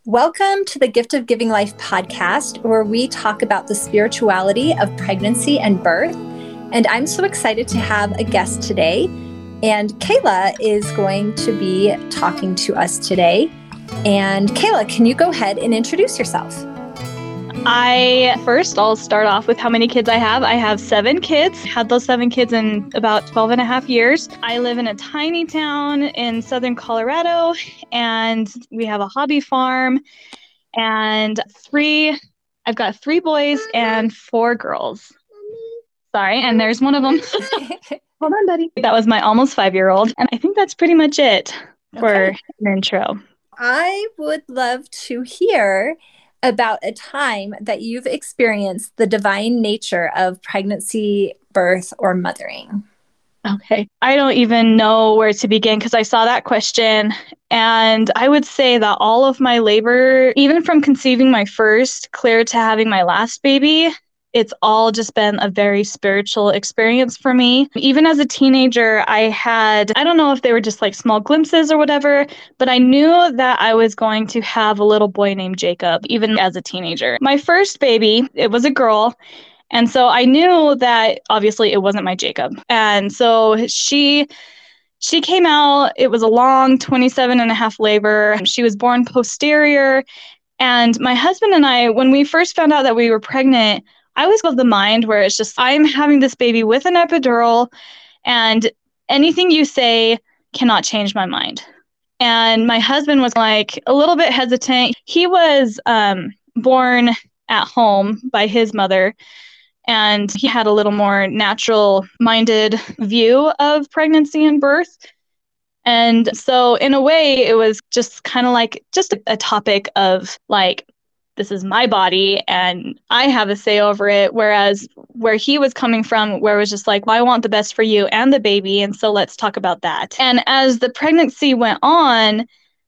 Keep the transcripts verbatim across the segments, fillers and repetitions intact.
Welcome to the Gift of Giving Life podcast, where we talk about the spirituality of pregnancy and birth. And I'm so excited to have a guest today. And Kayla is going to be talking to us today. And Kayla, can you go ahead and introduce yourself? I first, I'll start off with how many kids I have. I have seven kids. Had those seven kids in about twelve and a half years. I live in a tiny town in southern Colorado, and we have a hobby farm and three, I've got three boys and four girls. Sorry, and there's one of them. Hold on, buddy. That was my almost five-year-old. And I think that's pretty much it for Okay. an intro. I would love to hear about a time that you've experienced the divine nature of pregnancy, birth, or mothering. Okay. I don't even know where to begin because I saw that question. And I would say that all of my labor, even from conceiving my first clear to having my last baby, it's all just been a very spiritual experience for me. Even as a teenager, I had, I don't know if they were just like small glimpses or whatever, but I knew that I was going to have a little boy named Jacob, even as a teenager. My first baby, it was a girl. And so I knew that obviously it wasn't my Jacob. And so she she came out, it was a long twenty-seven and a half labor. She was born posterior. And my husband and I, when we first found out that we were pregnant, I was of the mind where it's just, I'm having this baby with an epidural, and anything you say cannot change my mind. And my husband was like a little bit hesitant. He was um, born at home by his mother, and he had a little more natural-minded view of pregnancy and birth. And so in a way, it was just kind of like just a, a topic of like, this is my body and I have a say over it. Whereas where he was coming from, where it was just like, well, I want the best for you and the baby. And so let's talk about that. And as the pregnancy went on,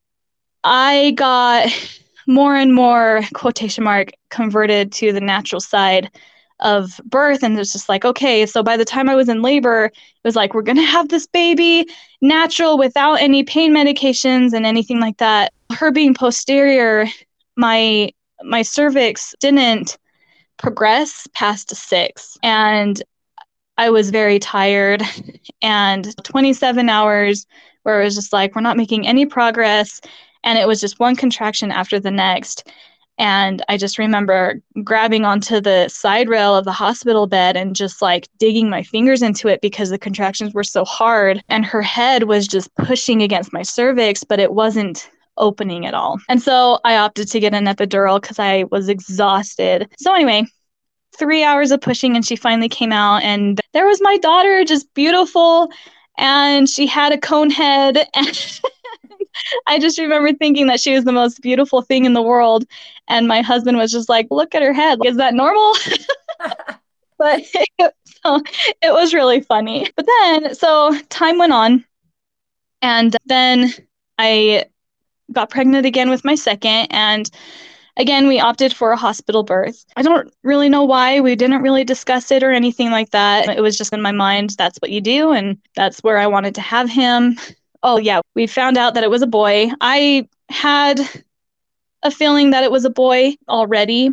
I got more and more, quotation mark, converted to the natural side of birth. And it's just like, okay, so by the time I was in labor, it was like, we're going to have this baby natural without any pain medications and anything like that. Her being posterior, my my cervix didn't progress past a six. And I was very tired, and twenty-seven hours where it was just like, we're not making any progress. And it was just one contraction after the next. And I just remember grabbing onto the side rail of the hospital bed and just like digging my fingers into it because the contractions were so hard. And her head was just pushing against my cervix, but it wasn't opening at all. And so I opted to get an epidural because I was exhausted. So anyway, three hours of pushing and she finally came out, and there was my daughter, just beautiful. And she had a cone head. And I just remember thinking that she was the most beautiful thing in the world. And my husband was just like, look at her head. Is that normal? But it, so it was really funny. But then, so time went on. And then I got pregnant again with my second. And again, we opted for a hospital birth. I don't really know why. We didn't really discuss it or anything like that. It was just in my mind, that's what you do. And that's where I wanted to have him. Oh, yeah, we found out that it was a boy. I had a feeling that it was a boy already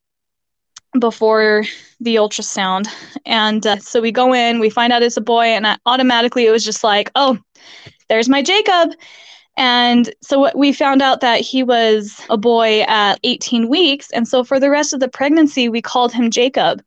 before the ultrasound. And uh, so we go in, we find out it's a boy, and I, automatically it was just like, oh, there's my Jacob. And so we found out that he was a boy at eighteen weeks. And so for the rest of the pregnancy, we called him Jacob.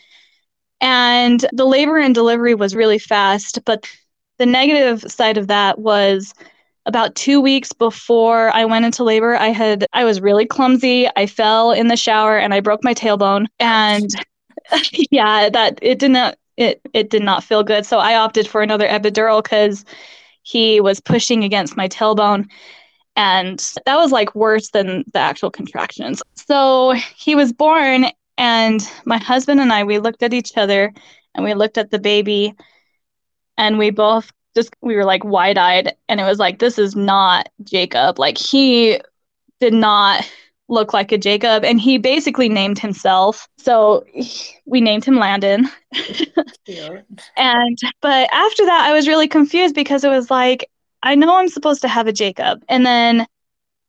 And the labor and delivery was really fast. But the negative side of that was about two weeks before I went into labor, I had I was really clumsy. I fell in the shower and I broke my tailbone. And yeah, that it did not it it did not feel good. So I opted for another epidural because he was pushing against my tailbone, and that was like worse than the actual contractions. So he was born, and my husband and I, we looked at each other and we looked at the baby, and we both just, we were like wide-eyed, and it was like, this is not Jacob. Like, he did not look like a Jacob, and he basically named himself. So we named him Landon. Cute. And but after that, I was really confused because it was like, I know I'm supposed to have a Jacob. And then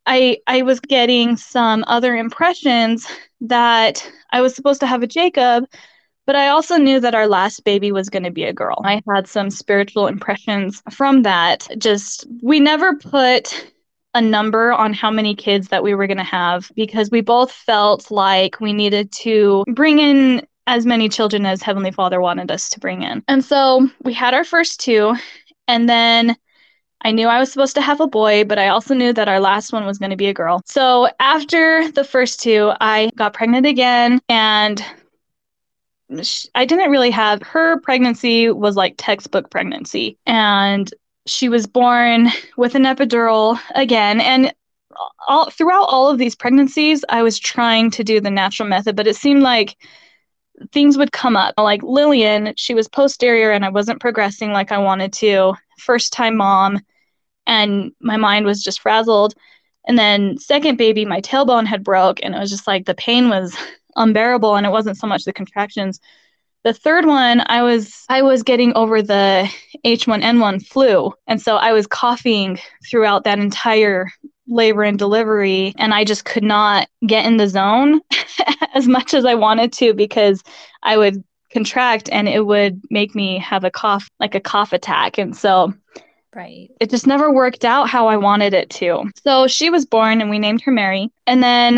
I I was getting some other impressions that I was supposed to have a Jacob, but I also knew that our last baby was going to be a girl. I had some spiritual impressions from that. Just, we never put a number on how many kids that we were going to have because we both felt like we needed to bring in as many children as Heavenly Father wanted us to bring in. And so we had our first two, and then I knew I was supposed to have a boy, but I also knew that our last one was going to be a girl. So after the first two, I got pregnant again, and I didn't really have, her pregnancy was like textbook pregnancy, and she was born with an epidural again. And all throughout all of these pregnancies, I was trying to do the natural method, but it seemed like things would come up. Like Lillian, she was posterior and I wasn't progressing like I wanted to. First time mom, and my mind was just frazzled. And then second baby, my tailbone had broke, and it was just like the pain was unbearable, and it wasn't so much the contractions. The third one, I was I was getting over the H one N one flu, and so I was coughing throughout that entire labor and delivery, and I just could not get in the zone as much as I wanted to because I would contract and it would make me have a cough, like a cough attack. And so right. It just never worked out how I wanted it to. So she was born and we named her Mary. And then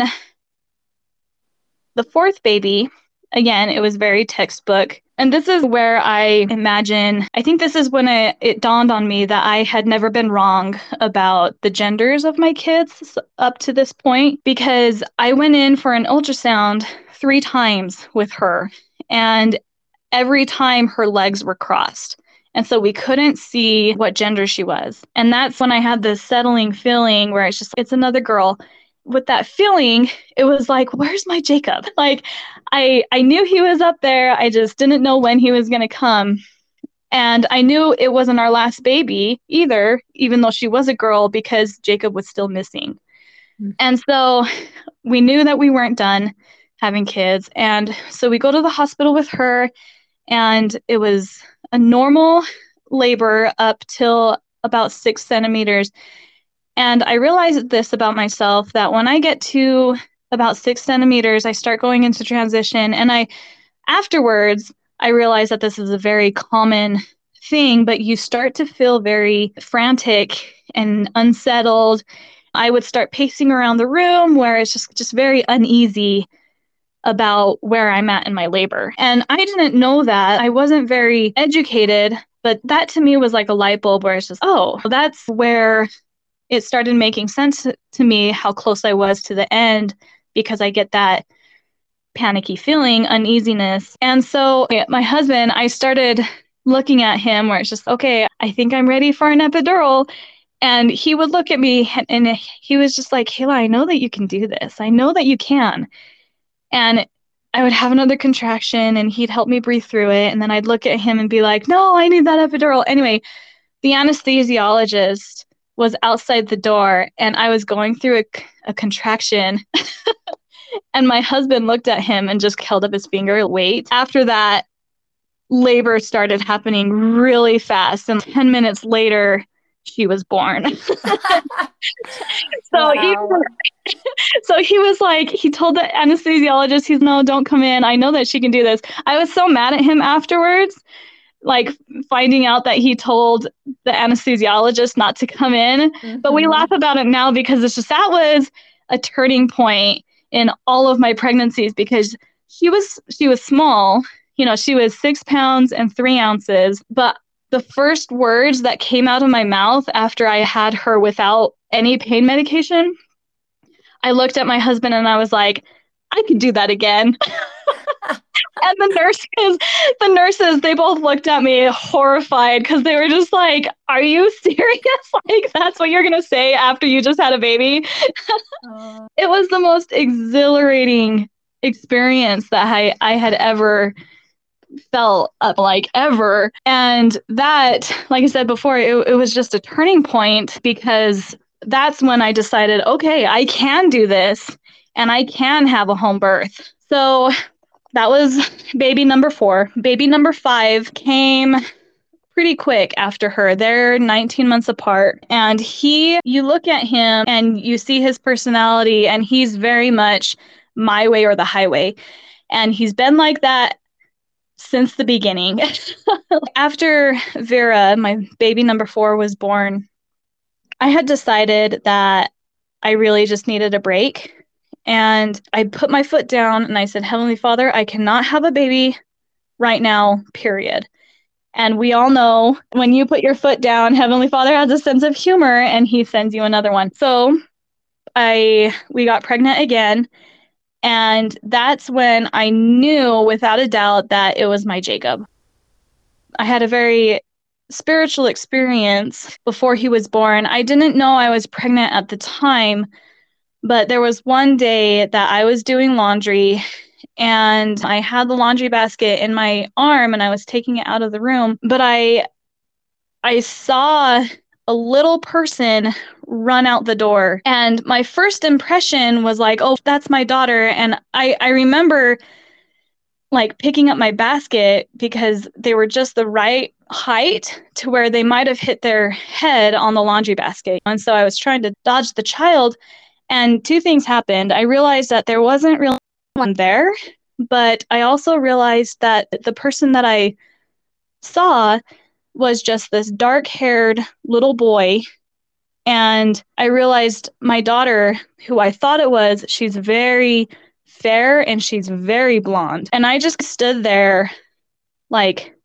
the fourth baby, again, it was very textbook. And this is where I imagine, I think this is when it, it dawned on me that I had never been wrong about the genders of my kids up to this point, because I went in for an ultrasound three times with her, and every time her legs were crossed. And so we couldn't see what gender she was. And that's when I had this settling feeling where it's just, it's another girl. With that feeling, it was like, where's my Jacob? Like, I I knew he was up there. I just didn't know when he was going to come. And I knew it wasn't our last baby either, even though she was a girl, because Jacob was still missing. Mm-hmm. And so we knew that we weren't done having kids. And so we go to the hospital with her, and it was a normal labor up till about six centimeters. And I realized this about myself, that when I get to about six centimeters, I start going into transition. And I, afterwards, I realized that this is a very common thing, but you start to feel very frantic and unsettled. I would start pacing around the room where it's just, just very uneasy about where I'm at in my labor. And I didn't know that. I wasn't very educated, but that to me was like a light bulb where it's just, oh, that's where it started making sense to me how close I was to the end, because I get that panicky feeling, uneasiness. And so my husband, I started looking at him where it's just, okay, I think I'm ready for an epidural. And he would look at me and he was just like, Kayla, I know that you can do this. I know that you can. And I would have another contraction and he'd help me breathe through it. And then I'd look at him and be like, no, I need that epidural. Anyway, the anesthesiologist was outside the door and I was going through a, a contraction. And my husband looked at him and just held up his finger, wait. After that, labor started happening really fast. And ten minutes later, she was born. so wow. he so he was like, he told the anesthesiologist, he's, no, don't come in. I know that she can do this. I was so mad at him afterwards, like finding out that he told the anesthesiologist not to come in. Mm-hmm. But we laugh about it now because it's just, that was a turning point in all of my pregnancies, because she was, she was small, you know, she was six pounds and three ounces. But the first words that came out of my mouth after I had her without any pain medication, I looked at my husband and I was like, I could do that again. And the nurses, the nurses, they both looked at me horrified because they were just like, are you serious? Like, that's what you're going to say after you just had a baby? uh. It was the most exhilarating experience that I, I had ever felt up, like ever. And that, like I said before, it, it was just a turning point, because that's when I decided, okay, I can do this and I can have a home birth. So that was baby number four. Baby number five came pretty quick after her. They're nineteen months apart. And he, you look at him and you see his personality, and he's very much my way or the highway. And he's been like that since the beginning. After Vera, my baby number four, was born, I had decided that I really just needed a break. And I put my foot down and I said, Heavenly Father, I cannot have a baby right now, period. And we all know when you put your foot down, Heavenly Father has a sense of humor and he sends you another one. So I we got pregnant again. And that's when I knew without a doubt that it was my Jacob. I had a very spiritual experience before he was born. I didn't know I was pregnant at the time, but there was one day that I was doing laundry and I had the laundry basket in my arm and I was taking it out of the room, but I I saw a little person run out the door. And my first impression was like, oh, that's my daughter. And I, I remember like picking up my basket because they were just the right height to where they might have hit their head on the laundry basket. And so I was trying to dodge the child. And two things happened. I realized that there wasn't really one there, but I also realized that the person that I saw was just this dark-haired little boy. And I realized my daughter, who I thought it was, she's very fair and she's very blonde. And I just stood there like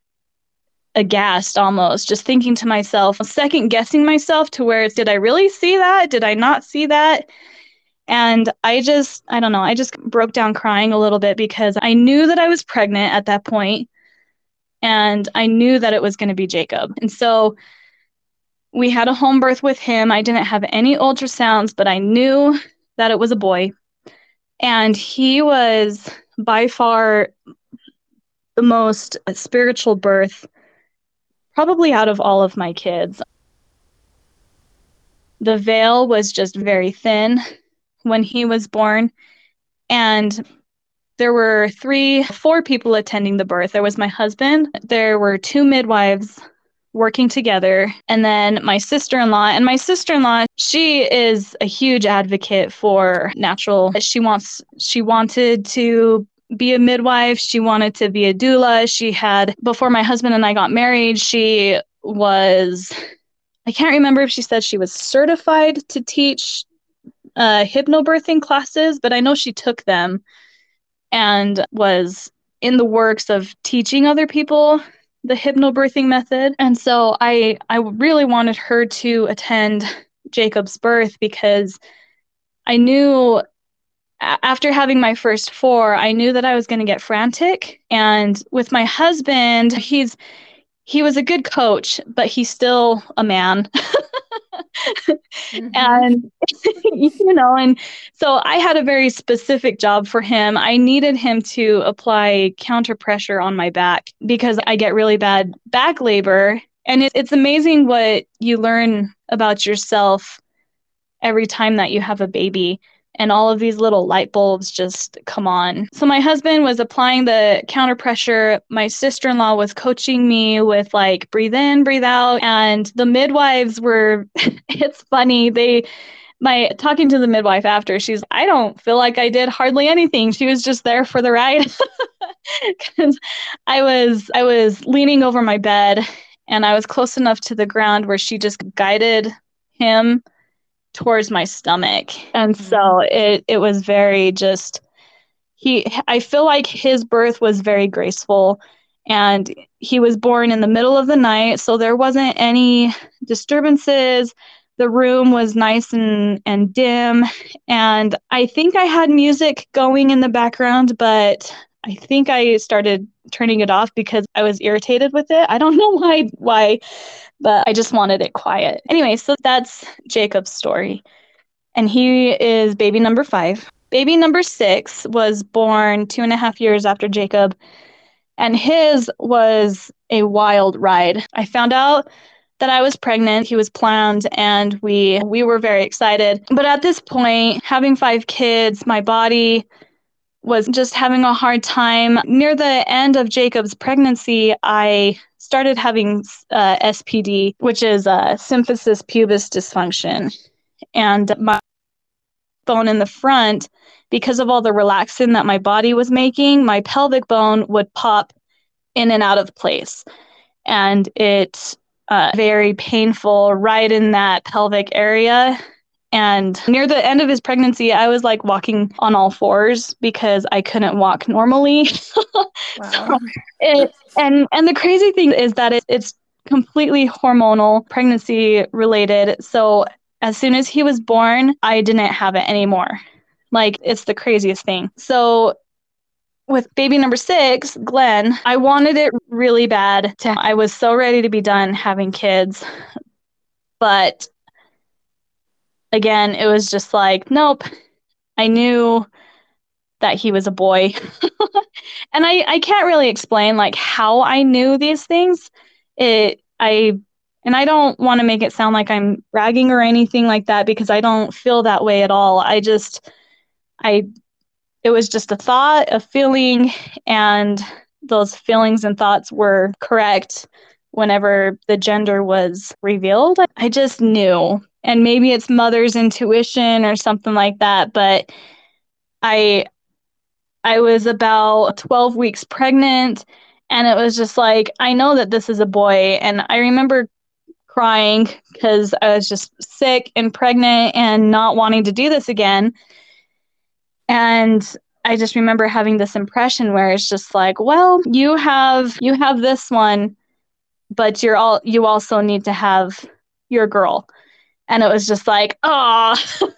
aghast almost, just thinking to myself, second guessing myself to where it's, did I really see that? Did I not see that? And I just, I don't know, I just broke down crying a little bit because I knew that I was pregnant at that point, and I knew that it was going to be Jacob. And so we had a home birth with him. I didn't have any ultrasounds, but I knew that it was a boy. And he was by far the most spiritual birth, probably out of all of my kids. The veil was just very thin when he was born. And there were three, four people attending the birth. There was my husband. There were two midwives working together, and then my sister-in-law. And my sister-in-law, she is a huge advocate for natural. She wants, she wanted to be a midwife. She wanted to be a doula. She had, before my husband and I got married, she was, I can't remember if she said she was certified to teach uh, hypnobirthing classes, but I know she took them and was in the works of teaching other people the hypnobirthing method. And so I I really wanted her to attend Jacob's birth because I knew after having my first four, I knew that I was going to get frantic. And with my husband, he's he was a good coach, but he's still a man. Mm-hmm. And, you know, and so I had a very specific job for him. I needed him to apply counter pressure on my back because I get really bad back labor. And it, it's amazing what you learn about yourself every time that you have a baby. And all of these little light bulbs just come on. So my husband was applying the counter pressure. My sister-in-law was coaching me with like, breathe in, breathe out. And the midwives were, it's funny. They, my talking to the midwife after, she's, I don't feel like I did hardly anything. She was just there for the ride. Because I was, I was leaning over my bed and I was close enough to the ground where she just guided him towards my stomach. And mm-hmm. so it, it was very just, he, I feel like his birth was very graceful, and he was born in the middle of the night. So there wasn't any disturbances. The room was nice and, and dim. And I think I had music going in the background, but I think I started turning it off because I was irritated with it. I don't know why, why, but I just wanted it quiet. Anyway, so that's Jacob's story. And he is baby number five. Baby number six was born two and a half years after Jacob, and his was a wild ride. I found out that I was pregnant. He was planned, and we we were very excited. But at this point, having five kids, my body was just having a hard time. Near the end of Jacob's pregnancy, I started having uh, S P D, which is uh, symphysis pubis dysfunction. And my bone in the front, because of all the relaxin that my body was making, my pelvic bone would pop in and out of place. And it's uh, very painful right in that pelvic area. And near the end of his pregnancy, I was like walking on all fours because I couldn't walk normally. Wow. So it, and, and the crazy thing is that it, it's completely hormonal, pregnancy related. So as soon as he was born, I didn't have it anymore. Like, it's the craziest thing. So with baby number six, Glenn, I wanted it really bad. To, I was so ready to be done having kids. But again, it was just like, nope. I knew that he was a boy. And I, I can't really explain like how I knew these things. It I and I don't want to make it sound like I'm bragging or anything like that, because I don't feel that way at all. I just I it was just a thought, a feeling, and those feelings and thoughts were correct whenever the gender was revealed. I just knew. And maybe it's mother's intuition or something like that, but I I was about twelve weeks pregnant, and it was just like, I know that this is a boy. And I remember crying because I was just sick and pregnant and not wanting to do this again. And I just remember having this impression where it's just like, well, you have you have this one, but you're all you also need to have your girl. And it was just like, oh.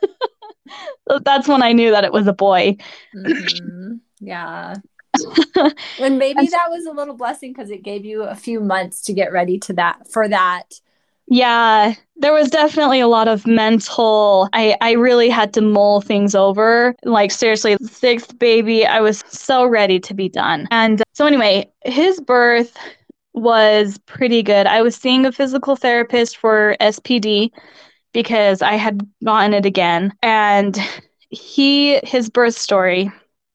That's when I knew that it was a boy. Mm-hmm. Yeah. And maybe that was a little blessing because it gave you a few months to get ready to that for that. Yeah, there was definitely a lot of mental, I, I really had to mull things over. Like, seriously, sixth baby, I was so ready to be done. And so anyway, his birth was pretty good. I was seeing a physical therapist for S P D because I had gotten it again. And he, his birth story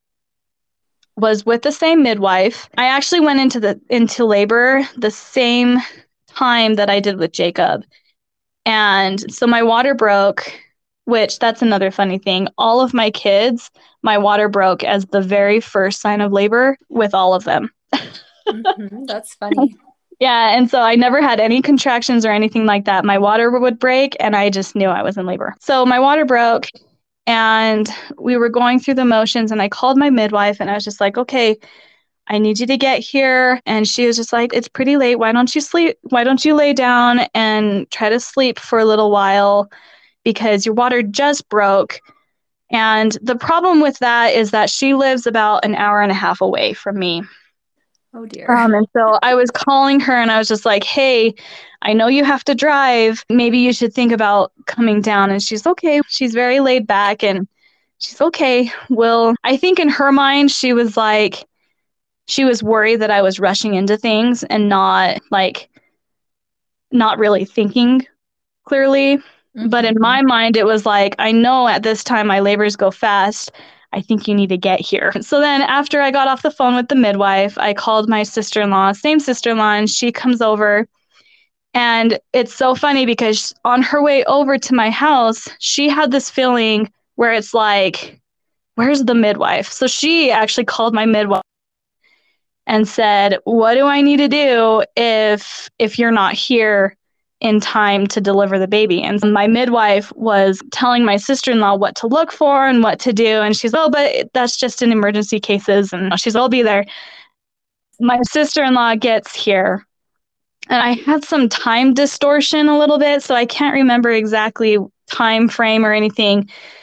was with the same midwife. I actually went into the into labor the same time that I did with Jacob. And so my water broke, which that's another funny thing. All of my kids, my water broke as the very first sign of labor with all of them. Mm-hmm. That's funny. Yeah, and so I never had any contractions or anything like that. My water would break, and I just knew I was in labor. So my water broke, and we were going through the motions, and I called my midwife, and I was just like, okay, I need you to get here. And she was just like, it's pretty late. Why don't you sleep? Why don't you lay down and try to sleep for a little while, because your water just broke. And the problem with that is that she lives about an hour and a half away from me. Oh, dear. Um, and so I was calling her, and I was just like, hey, I know you have to drive. Maybe you should think about coming down. And she's okay. She's very laid back, and she's okay. Well, I think in her mind, she was like, she was worried that I was rushing into things and not like, not really thinking clearly. Mm-hmm. But in my mind, it was like, I know at this time my labors go fast. I think you need to get here. So then after I got off the phone with the midwife, I called my sister-in-law, same sister-in-law, and she comes over. And it's so funny because on her way over to my house, she had this feeling where it's like, where's the midwife? So she actually called my midwife and said, what do I need to do if if you're not here in time to deliver the baby? And my midwife was telling my sister-in-law what to look for and what to do. And she's, oh, but that's just in emergency cases. And she's, I'll be there. My sister-in-law gets here. And I had some time distortion a little bit, so I can't remember exactly time frame or anything.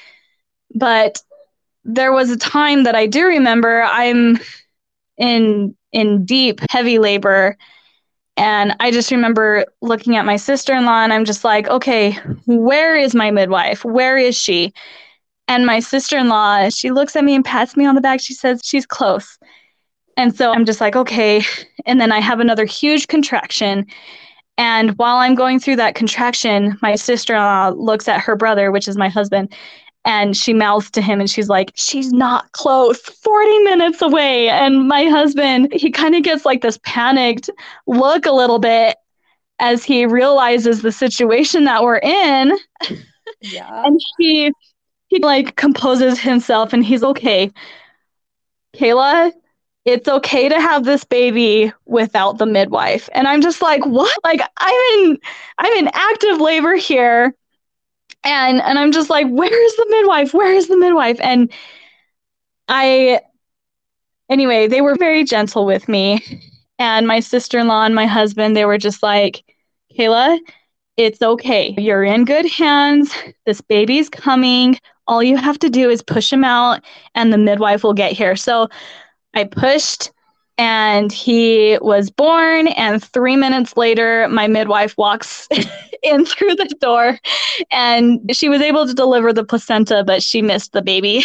But there was a time that I do remember. I'm in in deep, heavy labor. And I just remember looking at my sister-in-law, and I'm just like, okay, where is my midwife? Where is she? And my sister-in-law, she looks at me and pats me on the back. She says, she's close. And so I'm just like, okay. And then I have another huge contraction. And while I'm going through that contraction, my sister-in-law looks at her brother, which is my husband, And she mouths to him and she's like, she's not close, forty minutes away. And my husband, he kind of gets like this panicked look a little bit as he realizes the situation that we're in. Yeah. And he, he like composes himself and he's okay. Kayla, it's okay to have this baby without the midwife. And I'm just like, what? Like I'm in, I'm in active labor here. And and I'm just like, where is the midwife? Where is the midwife? And I, anyway, they were very gentle with me. And my sister-in-law and my husband, they were just like, Kayla, it's okay. You're in good hands. This baby's coming. All you have to do is push him out and the midwife will get here. So I pushed and he was born. And three minutes later, my midwife walks in through the door and she was able to deliver the placenta, but she missed the baby.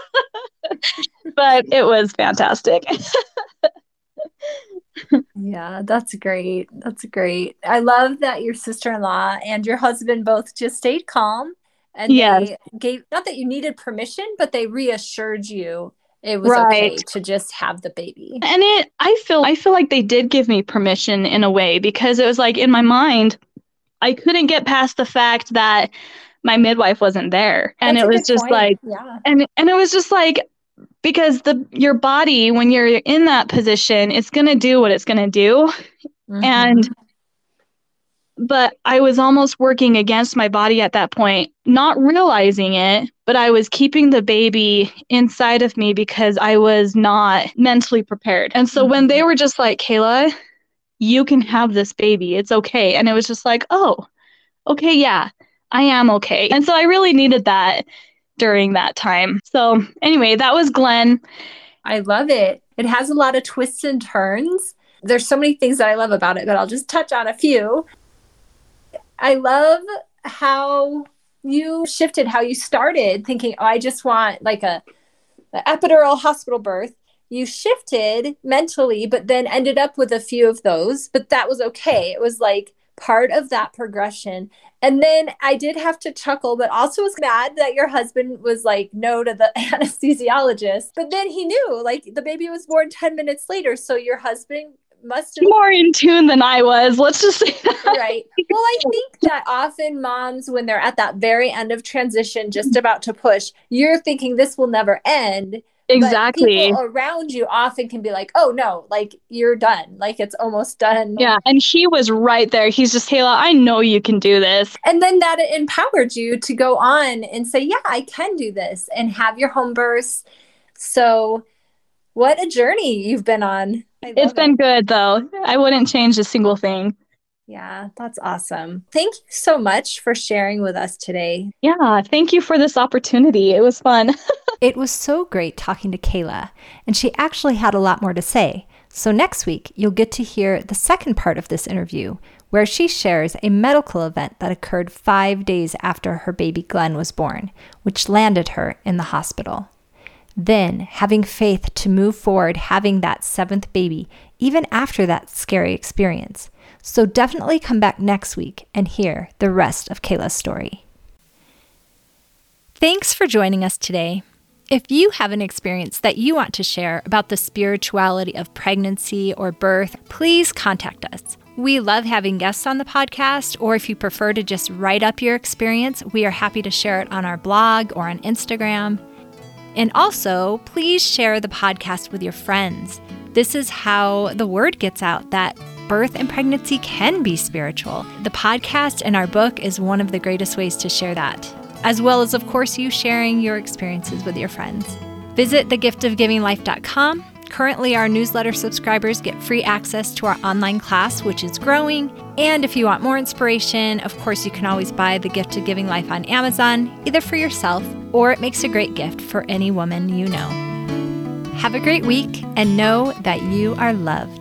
But it was fantastic. Yeah, that's great. That's great. I love that your sister-in-law and your husband both just stayed calm and Yes. they gave, not that you needed permission, but they reassured you it was Right. okay to just have the baby. And it, I feel, I feel like they did give me permission in a way because it was like in my mind, I couldn't get past the fact that my midwife wasn't there. And That's a it was good just point. like, yeah. and, and it was just like, because the, your body, when you're in that position, it's going to do what it's going to do. Mhm. And, but I was almost working against my body at that point, not realizing it, but I was keeping the baby inside of me because I was not mentally prepared. And so when they were just like, Kayla, you can have this baby, it's okay. And it was just like, oh, okay, yeah, I am okay. And so I really needed that during that time. So anyway, that was Glenn. I love it. It has a lot of twists and turns. There's so many things that I love about it, but I'll just touch on a few. I love how you shifted, how you started thinking, oh, I just want like a, a epidural hospital birth. You shifted mentally, but then ended up with a few of those, but that was okay. It was like part of that progression. And then I did have to chuckle, but also was mad that your husband was like, no to the anesthesiologist. But then he knew, like, the baby was born ten minutes later. So your husband must have more in tune than I was. Let's just say that. Right. Well, I think that often moms, when they're at that very end of transition, just about to push, you're thinking this will never end. Exactly. But people around you often can be like, oh no, like you're done. Like it's almost done. Yeah. And he was right there. He's just, Kayla, I know you can do this. And then that empowered you to go on and say, yeah, I can do this and have your home births. So what a journey you've been on. It's been it. good though. I wouldn't change a single thing. Yeah, that's awesome. Thank you so much for sharing with us today. Yeah, thank you for this opportunity. It was fun. It was so great talking to Kayla, and she actually had a lot more to say. So next week, you'll get to hear the second part of this interview, where she shares a medical event that occurred five days after her baby Glenn was born, which landed her in the hospital. Then, having faith to move forward having that seventh baby, even after that scary experience. So definitely come back next week and hear the rest of Kayla's story. Thanks for joining us today. If you have an experience that you want to share about the spirituality of pregnancy or birth, please contact us. We love having guests on the podcast, or if you prefer to just write up your experience, we are happy to share it on our blog or on Instagram. And also, please share the podcast with your friends. This is how the word gets out that birth and pregnancy can be spiritual. The podcast and our book is one of the greatest ways to share that, as well as, of course, you sharing your experiences with your friends. Visit the gift of giving life dot com. Currently, our newsletter subscribers get free access to our online class, which is growing. And if you want more inspiration, of course, you can always buy The Gift of Giving Life on Amazon, either for yourself or it makes a great gift for any woman you know. Have a great week and know that you are loved.